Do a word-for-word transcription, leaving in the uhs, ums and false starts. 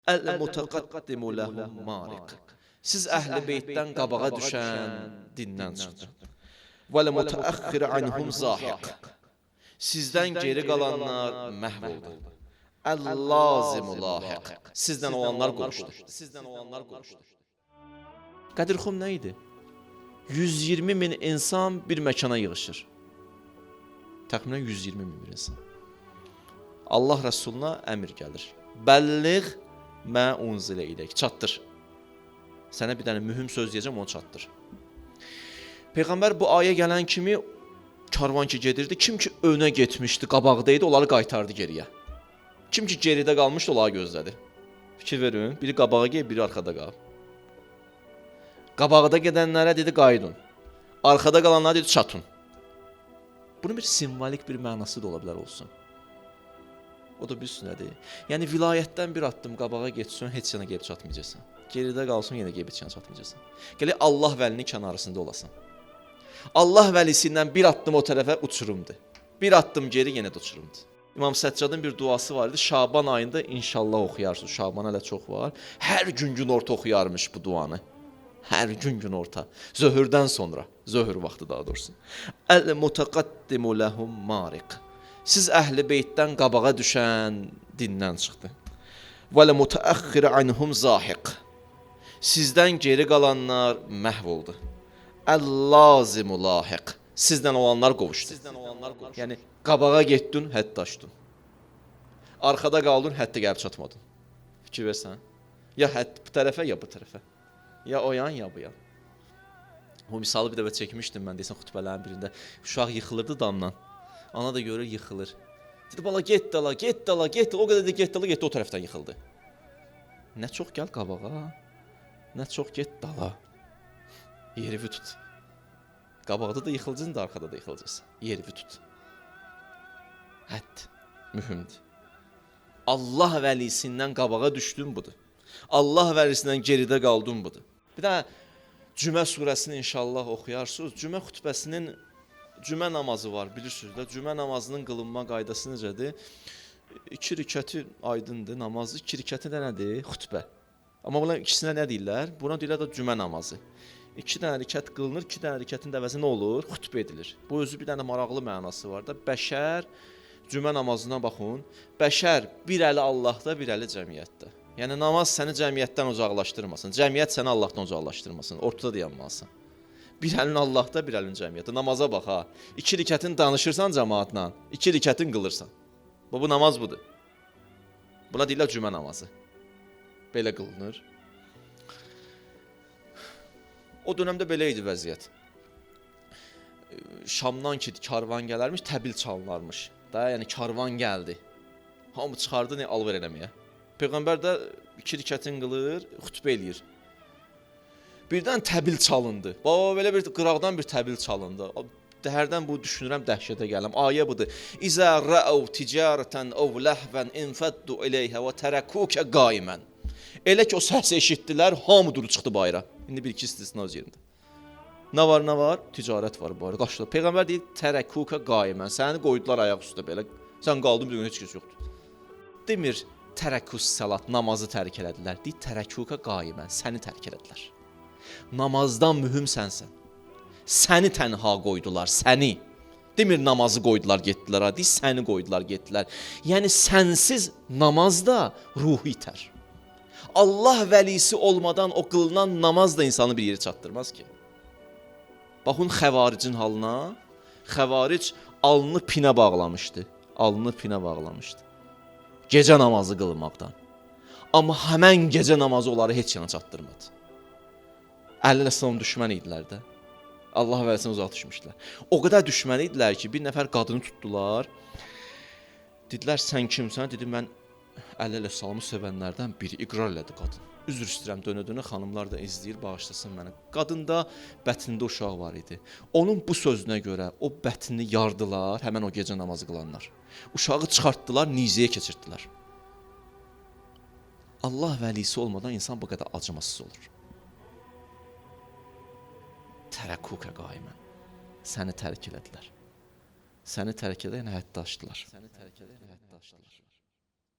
El-mutakaddimu lehum mariq. Siz əhl-i beytdən qabağa düşən dindən çıxdı. Vəl-mutaəxxir anhum zahiq. Sizdən geri qalanlar məhv oldu. El-lazimu lahiq. Sizdən olanlar qovuşdu. Sizdən olanlar qovuşdu. Qədirxum nə idi? yüz iyirmi min insan bir məkana yığışır. Təxminən yüz iyirmi min bir insan. Allah Rəsuluna əmr gəlir. Bəlliğ mə unzilə iləyk. Çatdır. Sənə bir dənə mühüm söz deyəcəm, onu çatdır. Peyğəmbər bu ayə gələn kimi karvan ki gedirdi. Kim ki önə getmişdi, qabaqdaydı, onları qaytardı geriyə. Kim ki geridə qalmışdı, onları gözlədi. Fikir verin, biri qabağa geyib, biri arxada qalıb. Qabaqda gedənlərə dedi qayıdın. Arxada qalanlara dedi çatın. Bunun bir simvolik bir mənası da ola bilər olsun. O da bir sünnədir. Yəni vilayətdən bir addım qabağa getsən, heç yana gəlib çatmayacaqsan. Geridə qalsın, yenə gəlib heç yana çatmayacaqsan. Gələk Allah vəlinin kənarında olasan. Allah vəlisindən bir addım o tərəfə uçurumdur. Bir addım geri yenə də uçurumdur. İmam Səccadın bir duası var idi. Şaban ayında inşallah oxuyarsınız. Şaban hələ çox var. Hər gün gün orta oxuyarmış bu duanı. Hər gün gün orta. Zöhrdən sonra. Zöhr vaxtı daha doğrusu. El-mutakaddimu lehum mariq. Siz əhl-i beytdən qabağa düşən dindən çıxdı. Vəl-mutaəxxir anhum zahiq. Sizdən geri qalanlar məhv oldu. El-lazimu lahiq. Sizdən olanlar qovuşdu. Sizdən olanlar qovuşdu. Yəni qabağa getdin, hədd aşdın. Arxada qaldın, həddə gəlib çatmadın. Fikir versən. Ya hədd bu tərəfə, ya bu tərəfə. Ya o yan, ya bu yan. O misalı bir dəfə çəkmişdim mən deyəsən xutbələrin birində. Uşaq yıxılırdı damdan. Ana da görür, yıxılır. Dedi, bala, get dala, get dala, get dala. O qədər də get dala, getdi, o tərəfdən yıxıldı. Nə çox gəl qabağa, nə çox get dala. Yerivi tut. Qabaqda da yıxılacaqsın, da arxada da yıxılacaqsın. Yerivi tut. Hədd, mühümdür. Allah vəlisindən qabağa düşdün budur. Allah vəlisindən geridə qaldın budur. Bir də Cümə surəsini inşallah oxuyarsınız. Cümə xutbəsinin Cümə namazı var, bilirsiniz də. Cümə namazının qılınma qaydası necədir? İki rükəti aydındır namazı, iki rükəti də nədir? Xutbə. Amma bunlar ikisinə nə deyirlər? Buna deyirlər də cümə namazı. İki dənə rükət qılınır, iki dənə rükətin əvəzi nə olur? Xutbə edilir. Bu özü bir dənə maraqlı mənası var da. Bəşər, cümə namazına baxın. Bəşər bir əli Allahda, bir əli cəmiyyətdə. Yəni namaz səni cəmiyyətdən uzaqlaşdırmasın. Cəmiyyət səni Allahdan uzaqlaşdırmasın. Ortada dayanmalısan. Bir əlin Allahda, bir əlin cəmiyyətdə. Namaza bax ha. İki rükətin danışırsan cəmaatla, iki rükətin qılırsan. Bu, bu namaz budur. Buna deyirlər cümə namazı. Belə qılınır. O dönəmdə belə idi vəziyyət. Şamdan ki karvan gələrmiş, təbil çalınarmış. Da, yəni karvan gəldi. Hamı çıxardı nə alver eləməyə. Peyğəmbər də iki rükətin qılır, xutbə eləyir. Birdən təbil çalındı. Baba, belə bir qıraqdan bir təbil çalındı. Hərdən bu düşünürəm, dəhşətə gələm. Ayə budur. İzə rəəv ticarətən əv ləhvən infəddu iləyhə və tərəkukə qaimən. Elə ki o səs eşitdilər, hamı durub çıxdı bayra. İndi bir iki istisna öz yerində. Nə var, nə var? Ticarət var bayra. Qaçdılar. Peyğəmbər deyir, tərəkukə qaimən. Səni qoydular ayaq üstə belə. Sən qaldın, bir gün heç kəs yoxdur. Demir, tərəkus salat, namazı tərk elədilər. Deyir, tərəkukə qaimən. Səni tərk elədilər. Namazdan mühüm sənsən. Səni tənha qoydular, səni. Demir namazı qoydular, getdilər. Deyir, səni qoydular, getdilər. Yəni sənsiz namazda ruhu itər. Allah vəlisi olmadan o qılınan namaz da insanı bir yeri çatdırmaz ki. Baxın xəvaricin halına. Xəvaric alnını pinə bağlamışdı. Alnını pinə bağlamışdı. Gecə namazı qılmaqdan. Amma həmən gecə namazı onları heç yana çatdırmadı. Əleyhissalam düşmən idilər də. Allah vəlisinə uzaq düşmüşdülər. O qədər düşmən idilər ki, bir nəfər qadını tutdular. Dedilər, sən kimsən? Dedi, mən Əleyhissalamı sevənlərdən biri. İqrar elədi qadın. Üzr istəyirəm, dönə-dönə xanımlar da izləyir, bağışlasın mənə. Qadında bətnində uşaq var idi. Onun bu sözünə görə o bətnini yardılar, həmən o gecə namazı qılanlar. Uşağı çıxartdılar, nizəyə keçirtdilər. Allah vəlisi olmadan insan bu qədər acımasız olur. Tərəkukə qaimən. Səni tərk elədilər. Səni tərk edən həddə açdılar. Səni tərk edən həddə açdılar.